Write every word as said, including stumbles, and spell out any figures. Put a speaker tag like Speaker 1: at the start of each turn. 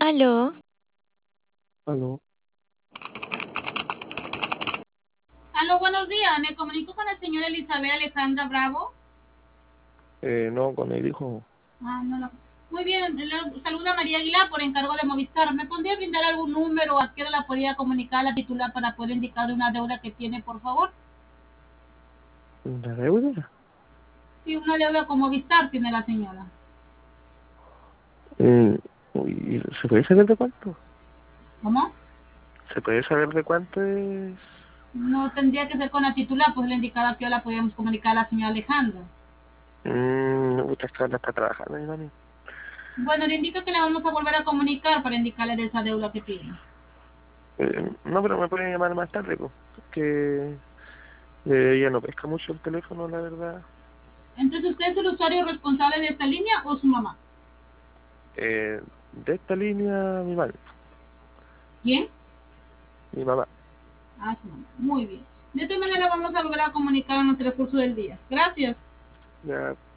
Speaker 1: Aló,
Speaker 2: Aló,
Speaker 3: Aló, buenos días. Me comunico con la señora Elizabeth Alejandra Bravo.
Speaker 2: eh, no, con el hijo.
Speaker 3: Ah, no, no. Muy bien, le saluda María Aguilar por encargo de Movistar. ¿Me podría brindar algún número a qué hora la podría comunicar a la titular para poder indicar una deuda que tiene, por favor?
Speaker 2: ¿La deuda?
Speaker 3: Sí, una deuda con Movistar tiene la señora.
Speaker 2: Eh, uy, ¿se puede saber de cuánto?
Speaker 3: ¿Cómo?
Speaker 2: ¿Se puede saber de cuánto es?
Speaker 3: No tendría que ser con la titular, pues le indicaba a qué hora podíamos comunicar a la señora Alejandra.
Speaker 2: Mmm, muchas que está trabajando, mi mami.
Speaker 3: Bueno, le indico que le vamos a volver a comunicar para indicarle de esa deuda que tiene.
Speaker 2: Eh, no, pero me pueden llamar más tarde, pues. Que eh, ella no pesca mucho el teléfono, la verdad.
Speaker 3: Entonces, ¿usted es el usuario responsable de esta línea o su mamá?
Speaker 2: Eh, de esta línea, mi madre,
Speaker 3: ¿Quién?
Speaker 2: mi mamá.
Speaker 3: Ah, su mamá. Muy bien. De esta manera vamos a volver a comunicar en el transcurso del día. Gracias.
Speaker 2: Ya